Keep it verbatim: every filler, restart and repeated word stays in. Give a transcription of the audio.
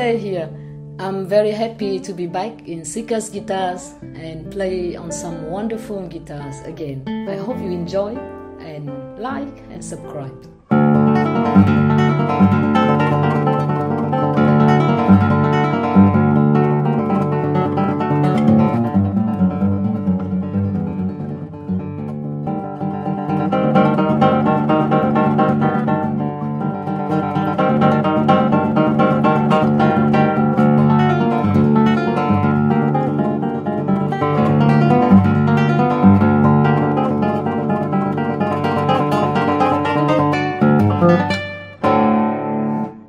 say here, I'm very happy to be back in Sika's Guitars and play on some wonderful guitars again. I hope you enjoy and like and subscribe.